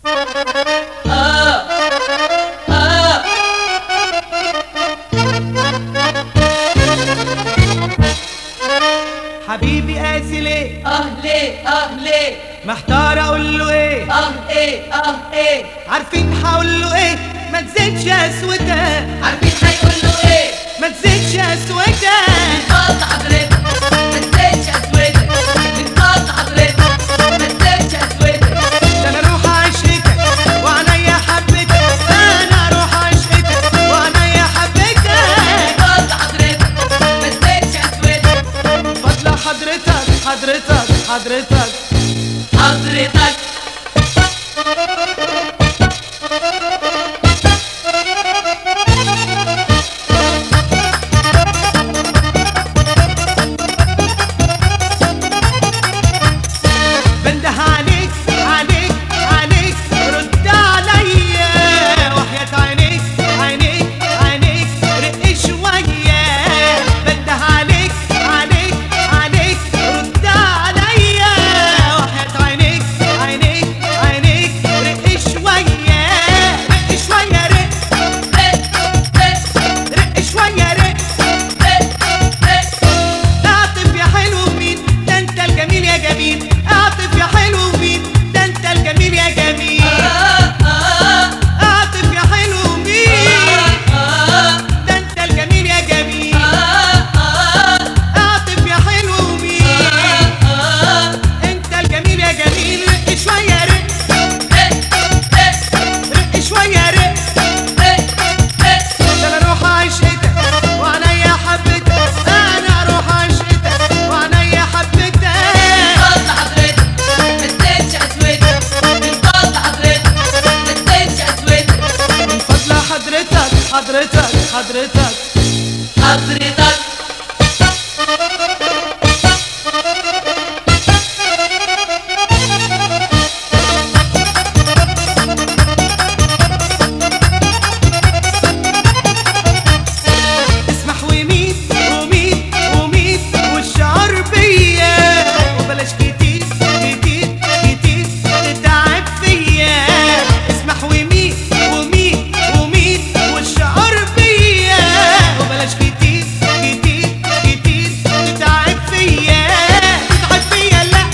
حبيبي قاسي ليه؟ ليه محتار اقول له ايه؟ ايه عارفين هقول له ايه؟ ما تزيدش قسوتك. عارفين هيقول له ايه؟ ما تزيدش قسوتك. انقاط حضرتك ما تزيدش قسوتك، انقاط حضرتك ما تزيدش قسوتك. ده انا اروح عشقتك وعليا حبتك، انا اروح عشقتك وعليا حبتك. انقاط حضرتك ما تزيدش قسوتك. فضل حضرتك بنده عليك رد عليا، وحياة عينيك رق شوية. بنده عليك رد عليا، وحياة عينيك رق شوية. رق شوية اعطف يا حلو مين ده انت الجميل يا جميل. اعطف يا حلو مين ده انت الجميل يا جميل. اعطف يا حلو مين ده انت الجميل يا جميل. اعطف يا حلو مين انت الجميل يا جميل. رق شوية ده انا اروح عشقتك وعليا حبتك، انا اروح عشقتك وعليا حبتك. انقاط حضرتك ما تزيدش قسوتك، انقاط حضرتك ما تزيدش قسوتك. من فضل حضرتك اسمح وميت والشعر بيا، وبلاش كتير تتعب فيا. اسمح وميت والشعر بيا، وبلاش كتير تتعب فيا. تتعب فيا لا،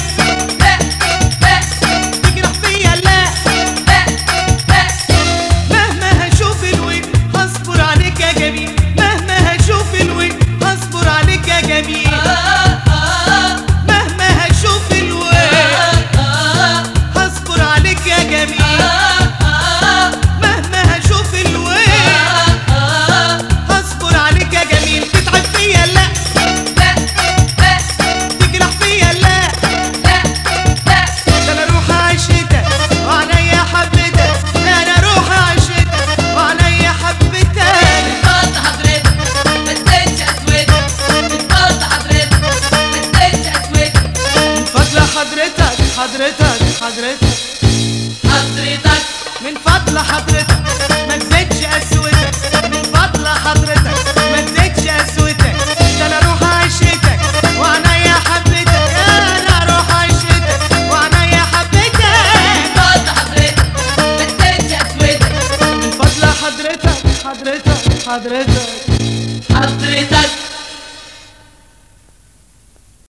تجرح فيا لا. مهما هشوف الوجه هصبر عليك يا جميل، مهما هشوف الوجه هصبر عليك يا جميل. مهما هشوف الوجه هصبر عليك يا جميل. مهما هشوف الوجه هصبر عليك يا جميل. تتعب فيا لا، تجرح فيا لا. ده انا اروح عشقتك وعليا حبتك، انا اروح عشقتك وعليا حبتك. انقاط حضرتك ما تزيدش قسوتك، انقاط حضرتك ما تزيدش قسوتك. من فضل من فضل حضرتك ما تزيدش قسوتك. من فضل حضرتك ما تزيدش قسوتك. ده انا اروح عشقتك وعليا حبتك، انا اروح عشقتك وعليا حبتك. انقاط حضرتك ما تزيدش قسوتك. من فضل حضرتك